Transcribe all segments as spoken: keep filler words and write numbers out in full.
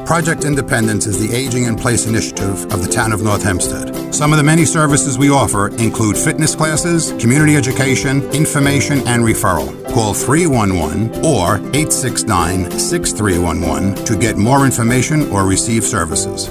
Project Independence is the Aging in Place initiative of the town of North Hempstead. Some of the many services we offer include fitness classes, community education, information, and referral. Call three one one or eight six nine, six three one one to get more information or receive services.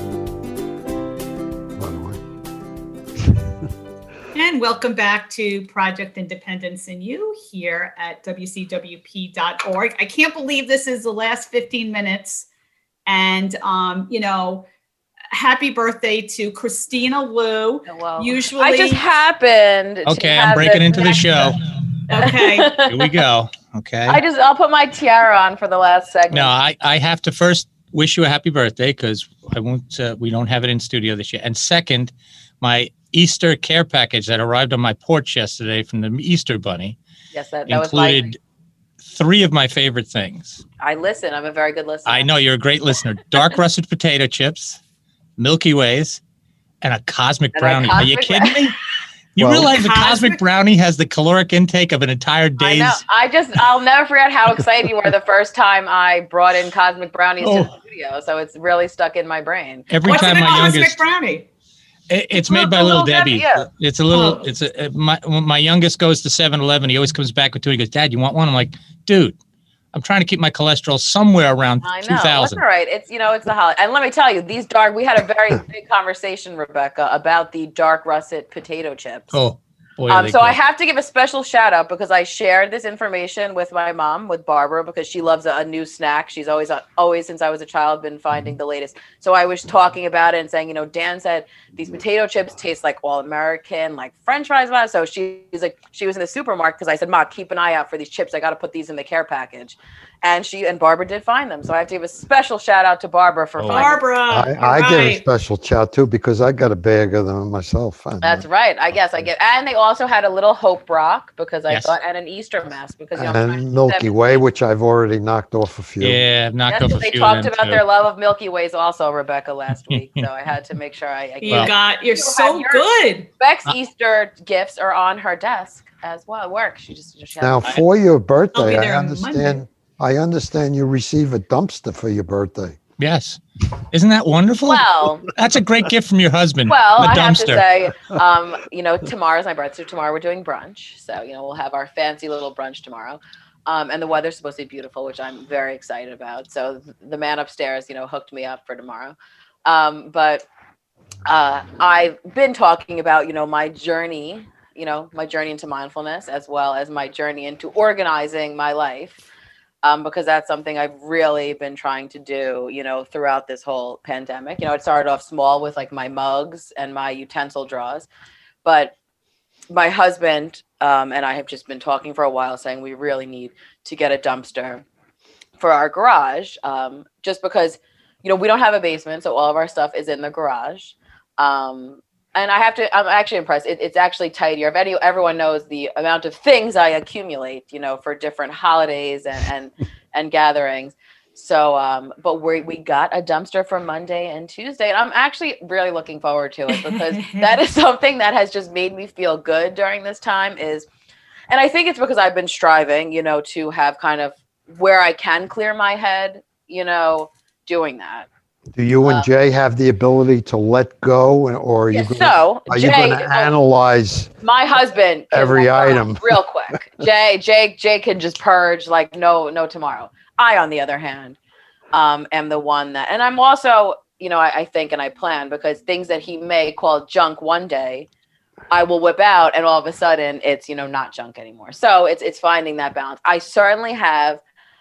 And welcome back to Project Independence and You here at W C W P dot org. I can't believe this is the last fifteen minutes. And, um, you know, happy birthday to Christina Liu. Well, Usually, I just happened. Okay, I'm breaking into the show. Okay. Here we go. Okay. I just, I'll put my tiara on for the last segment. No, I, I have to first wish you a happy birthday because I won't, uh, we don't have it in studio this year. And second, my Easter care package that arrived on my porch yesterday from the Easter Bunny yes, that, that included was my... three of my favorite things. I listen. I'm a very good listener. I know you're a great listener. Dark russet potato chips, Milky Ways, and a cosmic And a brownie. cosmic Are you kidding me? You Well, realize the cosmic- cosmic brownie has the caloric intake of an entire I day's. know. I just, I'll never forget how excited you were the first time I brought in cosmic brownies Oh. to the studio. So it's really stuck in my brain. Every What's time in a my cosmic youngest. brownie? It, it's Little- made by Little Little Debbie, Debbie. yeah. It's a little. Oh. It's a my when my youngest goes to seven eleven. He always comes back with two. He goes, "Dad, you want one?" I'm like, "Dude, I'm trying to keep my cholesterol somewhere around I two know. That's thousand." all right. It's, you know, it's the holiday. And let me tell you, these dark, we had a very big conversation, Rebecca, about the dark russet potato chips. Oh boy! are Um, they so I good. have to give a special shout out because I shared this information with my mom, with Barbara, because she loves a, a new snack. She's always, uh, always since I was a child, been finding the latest. So I was talking about it and saying, you know, Dan said these potato chips taste like all American, like French fries. So she's like, she was in the supermarket because I said, Ma, keep an eye out for these chips. I got to put these in the care package. And she and Barbara did find them. So I have to give a special shout out to Barbara for Oh. finding Barbara. I, you're I give a right. special shout too because I got a bag of them myself. I That's know. right. I guess I get, and they also had a little Hope Rock because I Yes. thought, and an Easter mask because you know, I'm trying to And keep Milky them- Way, which I've already knocked off a few. Yeah, I've knocked Yes, off a they few talked of them about too. their love of Milky Ways also, Rebecca, last week. So I had to make sure I, I You Well- got, you're You so have yours. good. Beck's Uh, Easter gifts are on her desk as well. Work. She just she has Now, them. for your I'll be birthday, I there on understand. Monday. I understand you receive a dumpster for your birthday. Yes, isn't that wonderful? well, That's a great gift from your husband. well, the I have to dumpster. say, um, you know, tomorrow's my birthday. So tomorrow we're doing brunch. So you know, we'll have our fancy little brunch tomorrow. Um, and the weather's supposed to be beautiful, which I'm very excited about. So th- the man upstairs, you know, hooked me up for tomorrow. Um, but uh, I've been talking about, you know, my journey, you know, my journey into mindfulness, as well as my journey into organizing my life, um, because that's something I've really been trying to do, you know, throughout this whole pandemic. You know, it started off small with like my mugs and my utensil drawers, but my husband um, and I have just been talking for a while, saying we really need to get a dumpster for our garage, um, just because, you know, we don't have a basement, so all of our stuff is in the garage. Um, and I have to, I'm actually impressed. It, it's actually tidier. If any, everyone knows the amount of things I accumulate, you know, for different holidays and, and, and gatherings. So, um, but we we got a dumpster for Monday and Tuesday, and I'm actually really looking forward to it because that is something that has just made me feel good during this time is, and I think it's because I've been striving, you know, to have kind of where I can clear my head, you know, doing that. Do you and Uh, Jay have the ability to let go, and- or are you Yeah, gonna, so are you Jay, going to oh, analyze? my husband can every let go item? real quick. Jay, Jay, Jay can just purge like no, no tomorrow. I, on the other hand, um, am the one that, and I'm also, you know, I, I think and I plan because things that he may call junk one day, I will whip out, and all of a sudden it's, you know, not junk anymore. So it's it's finding that balance. I certainly have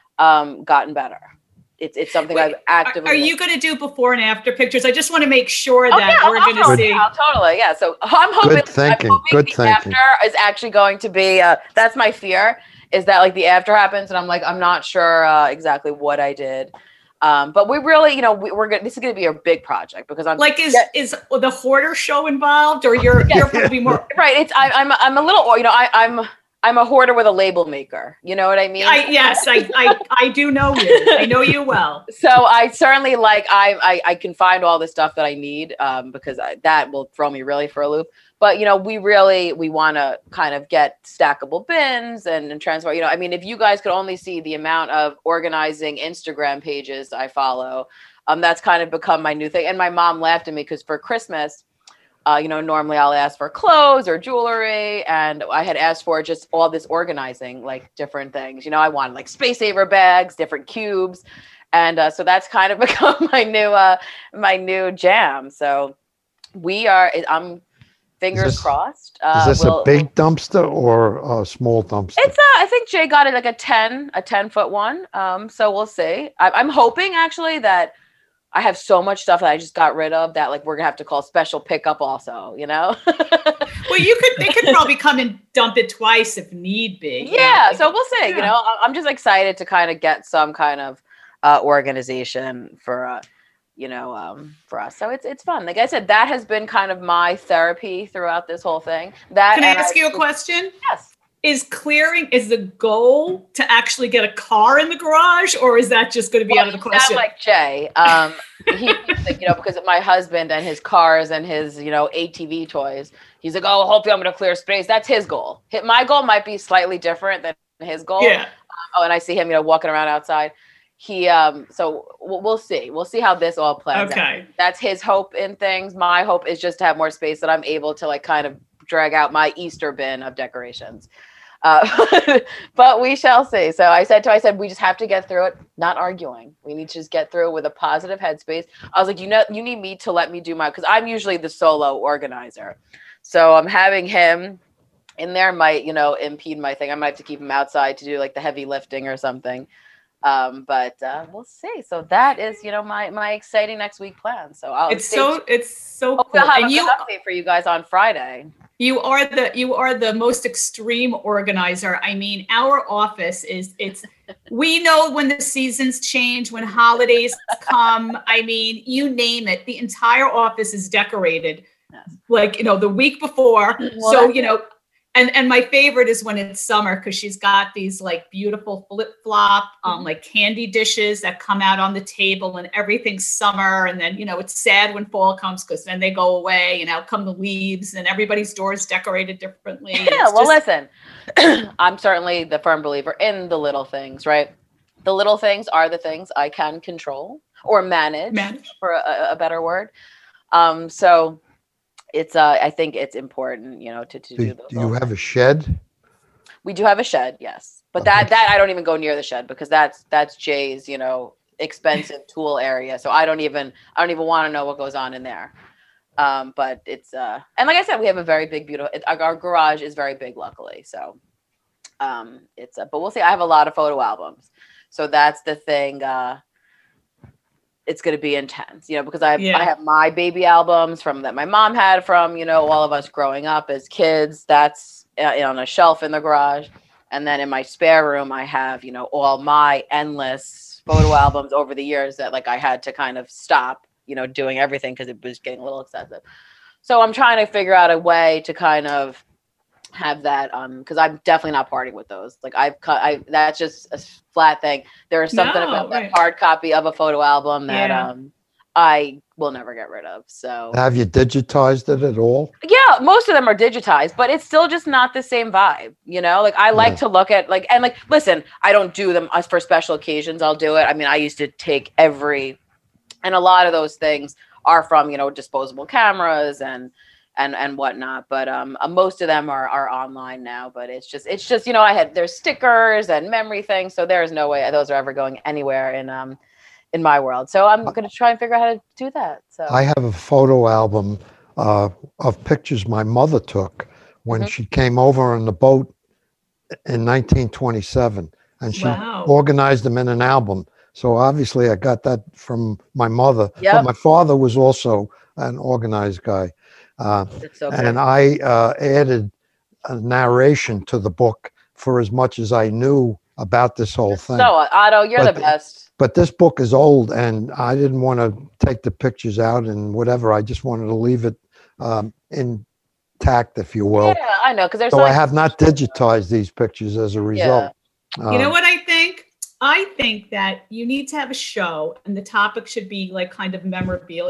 um, gotten better. It's it's something Wait, I've actively. Are you going to do before and after pictures? I just want to make sure Oh, that yeah, we're I'll going to totally, see. yeah, I'll totally, yeah. So I'm hoping, Good thinking, I'm hoping good the thinking. after is actually going to be. Uh, that's my fear, is that like the after happens, and I'm like, I'm not sure uh, exactly what I did. Um, but we really, you know, we, we're gonna. This is going to be a big project because I'm Like, is yeah, is the hoarder show involved, or you're you're probably more? right. It's I, I'm I'm a little, you know, I, I'm I'm a hoarder with a label maker. You know what I mean? I, yes, I, I I do know you. I know you well. So I certainly like I, I I can find all the stuff that I need um, because I, that will throw me really for a loop. But you know, we really we want to kind of get stackable bins and, and transport. You know, I mean, if you guys could only see the amount of organizing Instagram pages I follow, um, that's kind of become my new thing. And my mom laughed at me because for Christmas, uh, you know, normally I'll ask for clothes or jewelry, and I had asked for just all this organizing, like different things. You know, I wanted like space saver bags, different cubes, and uh, so that's kind of become my new uh, my new jam. So we are. I'm fingers Is this- crossed. Uh, Is this we'll- a big dumpster or a small dumpster? It's uh, I think Jay got it like a ten, a ten foot one. Um, so we'll see. I, I'm hoping actually that I have so much stuff that I just got rid of that like we're gonna have to call special pickup also, you know? Well, you could, they could probably come and dump it twice if need be. you know, Yeah, like- so we'll see. You yeah. know, I- I'm just excited to kind of get some kind of uh, organization for, uh, you know, um, for us. So it's it's fun. Like I said, that has been kind of my therapy throughout this whole thing. That Can I and ask you a just- question? Yes. Is clearing, is the goal to actually get a car in the garage, or is that just going to be out of the Well, you question? sound like Jay. Um, he, like, you know, because of my husband and his cars and his, you know, A T V toys. He's like, oh, hopefully I'm going to clear space. That's his goal. Hit- My goal might be slightly different than his goal. Yeah. Oh, and I see him, you know, walking around outside. He, um, so we'll, we'll see. We'll see how this all plays out. Okay. That's his hope in things. My hope is just to have more space that I'm able to like kind of drag out my Easter bin of decorations. Uh, but we shall see. So I said to, I said, we just have to get through it, not arguing. We need to just get through it with a positive headspace. I was like, you know, you need me to let me do my, because I'm usually the solo organizer. So I'm having him in there might, you know, impede my thing. I might have to keep him outside to do like the heavy lifting or something. Um, but uh, we'll see. So that is, you know, my my exciting next week plan. So I'll It's stay so, tuned. it's so Hopefully cool. I'll have And a you, good update for you guys on Friday. you are the, you are the most extreme organizer. I mean, our office is, it's, we know when the seasons change, when holidays come. I mean, you name it, the entire office is decorated. Yes. Like, you know, the week before. Well, So, that's you know, and, and my favorite is when it's summer, because she's got these like beautiful flip flop, um, Mhm. like candy dishes that come out on the table, and everything's summer. And then, you know, it's sad when fall comes because then they go away and out come the leaves and everybody's doors decorated differently. and Yeah, it's well, just- listen, I'm certainly the firm believer in the little things, right? The little things are the things I can control or manage, Manage. for a, a better word. Um, so it's, uh, I think it's important, you know, to, to do Do, those. do you little have a things. shed? We do have a shed, yes, but that that I don't even go near the shed because that's that's Jay's, you know, expensive tool area. So I don't even I don't even want to know what goes on in there. Um, but it's uh, and like I said, we have a very big, beautiful. It, our, our garage is very big, luckily. So um, it's uh, but we'll see. I have a lot of photo albums, so that's the thing. Uh, it's going to be intense, you know, because I have, Yeah. I have my baby albums from that my mom had from, you know, all of us growing up as kids. That's uh, on a shelf in the garage. And then in my spare room, I have, you know, all my endless photo albums over the years that like I had to kind of stop, you know, doing everything because it was getting a little excessive. So I'm trying to figure out a way to kind of have that um because I'm definitely not parting with those. Like I've cut I that's just a flat thing. There is something No, about right. that hard copy of a photo album that Yeah. um I will never get rid of. So Have you digitized it at all? yeah, most of them are digitized, but it's still just not the same vibe, you know? Like I like Yeah. to look at like and like listen, I don't do them as for special occasions. I'll do it. I mean, I used to take every and a lot of those things are from, you know, disposable cameras and and and whatnot, but um uh, most of them are are online now. But it's just it's just you know I had there's stickers and memory things, so there is no way those are ever going anywhere in um in my world. So I'm gonna try and figure out how to do that. So I have a photo album uh, of pictures my mother took when Mhm. she came over on the boat in nineteen twenty-seven, and she Wow. organized them in an album. So obviously, I got that from my mother. Yep. But my father was also an organized guy, uh, it's so and cool. I uh, added a narration to the book for as much as I knew about this whole thing. So uh, Otto, you're But the best. But this book is old, and I didn't want to take the pictures out and whatever. I just wanted to leave it um, intact, if you will. Yeah, I know because there's So I like- have not digitized these pictures as a result. You know Um, what I think? I think that you need to have a show and the topic should be like kind of memorabilia.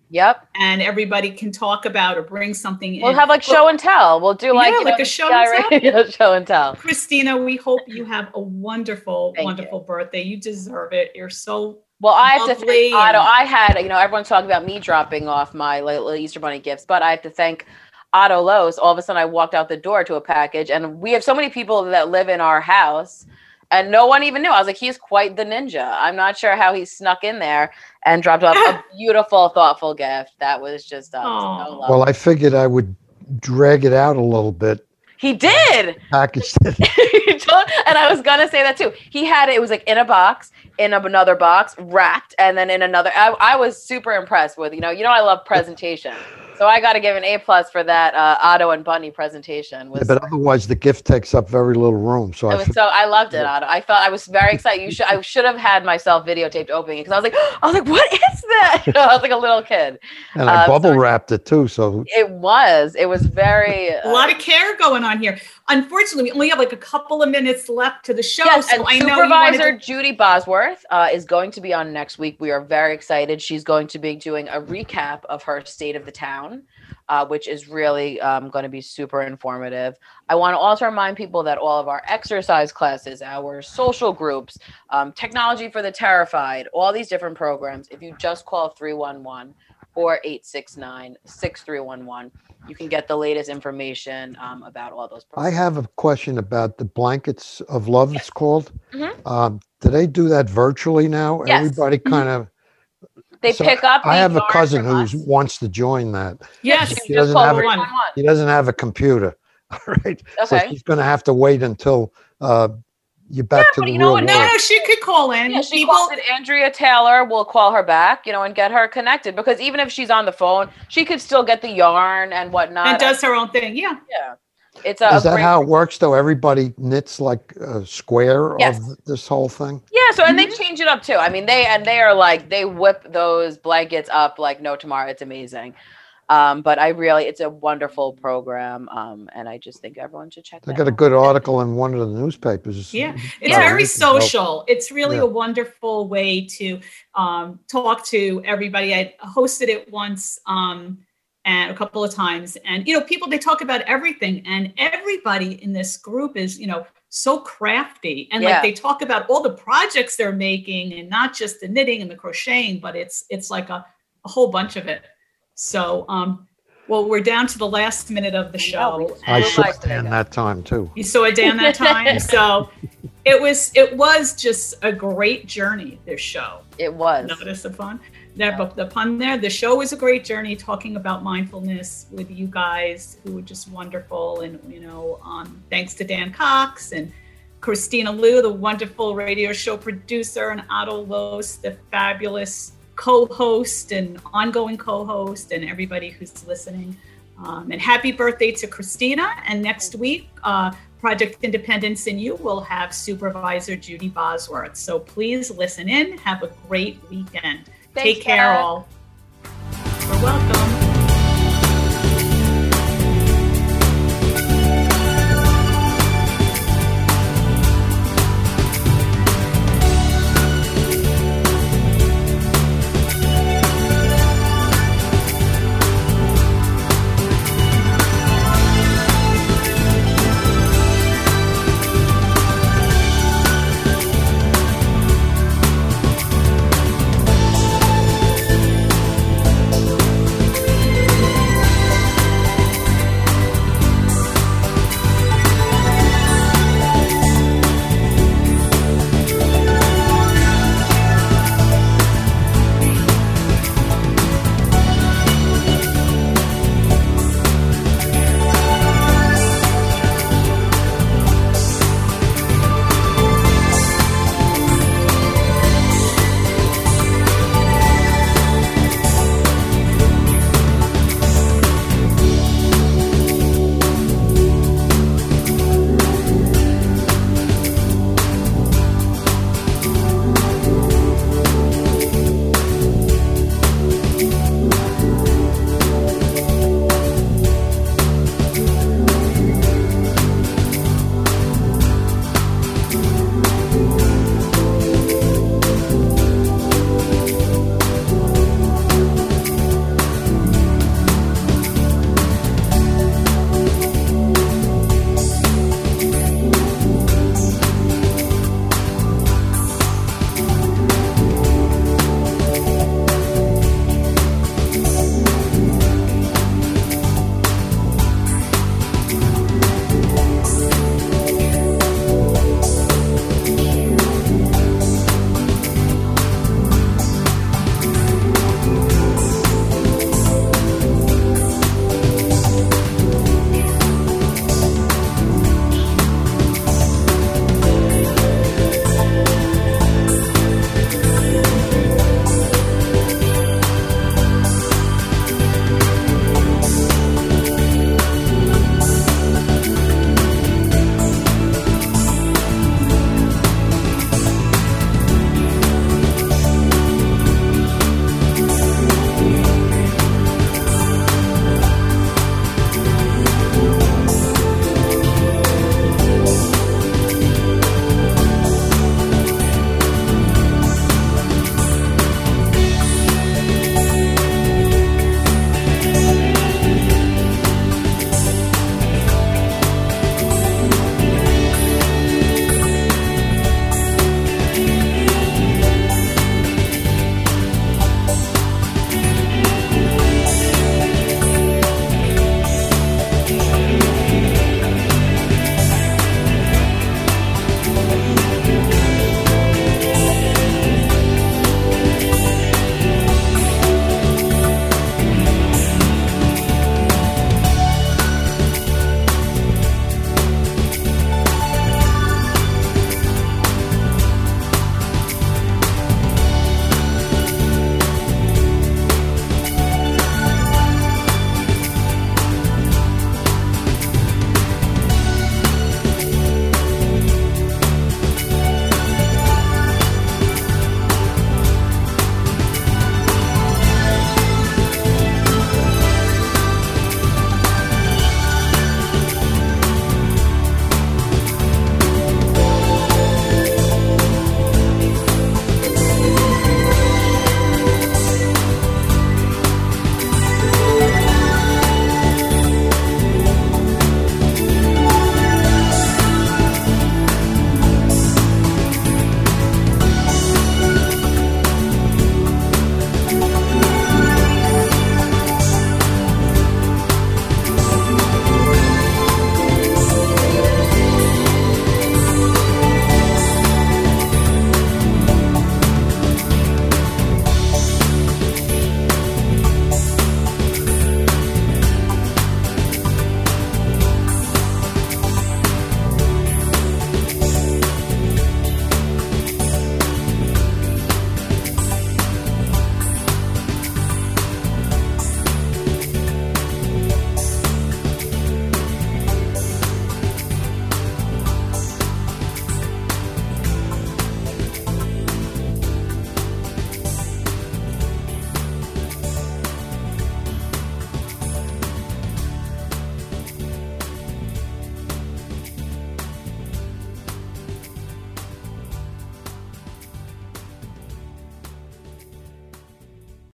Yep. And everybody can talk about or bring something We'll in. have like show and tell. We'll do like, Yeah, you like know, a show and tell. radio show and tell. Christina, we hope you have a wonderful, Thank wonderful birthday. You deserve it. You're so Well, I have to lovely thank Otto. and- I had, you know, everyone's talking about me dropping off my little Easter bunny gifts, but I have to thank Otto Lowe's. All of a sudden I walked out the door to a package, and we have so many people that live in our house and no one even knew. I was like, he's quite the ninja. I'm not sure how he snuck in there and dropped off a beautiful, thoughtful gift. That was just um, so lovely. Well, I figured I would drag it out a little bit. He did. Packaged it. He told- and I was gonna say that too. He had it. It was like in a box, in another box, wrapped, and then in another. I, I was super impressed with. You know, you know, I love presentation. So I got to give an A plus for that uh, Otto and Bunny presentation. Was, Yeah, but otherwise, the gift takes up very little room. So it I was fi- so I loved it, Otto. I felt I was very excited. You should I should have had myself videotaped opening it because I was like, I was like, what is that? You know, I was like a little kid. and I um, bubble so- wrapped it too. So It was. It was very. a lot of care going on here. Unfortunately, we only have like a couple of minutes left to the show. Yes, so and I know you wanted Supervisor to- Judy Bosworth uh, is going to be on next week. We are very excited. She's going to be doing a recap of her State of the Town, uh, which is really um, going to be super informative. I want to also remind people that all of our exercise classes, our social groups, um, Technology for the Terrified, all these different programs, if you just call three one one, four eight six nine, six three one one, you can get the latest information um, about all those I programs. have a question about the blankets of love. It's called. Mhm. Um, do they do that virtually now? Yes. Everybody kind of. They so pick up. I the have a yarn cousin from who us. wants to join that. Yes, You She just doesn't call have a- three one one. He doesn't have a computer. All right. So Okay. she's going to have to wait until uh, you're back Yeah, to but the you know real what? world. No, no, she could call in. Yeah, she People, calls it Andrea Taylor. We'll call her back, you know, and get her connected because even if she's on the phone, she could still get the yarn and whatnot. and does her own thing. Yeah. Yeah, it's a. Is a that great- how it works though? Everybody knits like a square Yes. of this whole thing? Yeah. So and they change it up too. I mean, they and they are like they whip those blankets up like no tomorrow. It's amazing. Um, but I really, it's a wonderful program, um, and I just think everyone should check. I that got a out. good article in one of the newspapers. Yeah, it's Yeah. very Recent help. social. It's really Yeah. a wonderful way to um, talk to everybody. I hosted it once um, and a couple of times, and you know, people they talk about everything, and everybody in this group is you know so crafty, and Yeah. like they talk about all the projects they're making, and not just the knitting and the crocheting, but it's it's like a, a whole bunch of it. So, um, well, we're down to the last minute of the I know, we- show. I Well, saw nice it today, in guys. that time too. You saw it down that time. So it was it was just a great journey, this show. It was. Notice the fun. That but the pun there. The show was a great journey talking about mindfulness with you guys who were just wonderful. And you know, um, thanks to Dan Cox and Christina Liu, the wonderful radio show producer, and Otto Los, the fabulous co-host and ongoing co-host, and everybody who's listening. Um, and happy birthday to Christina. And next week, uh, Project Independence and You will have Supervisor Judy Bosworth. So please listen in. Have a great weekend. Thanks, Take care, Kat. all. You're welcome.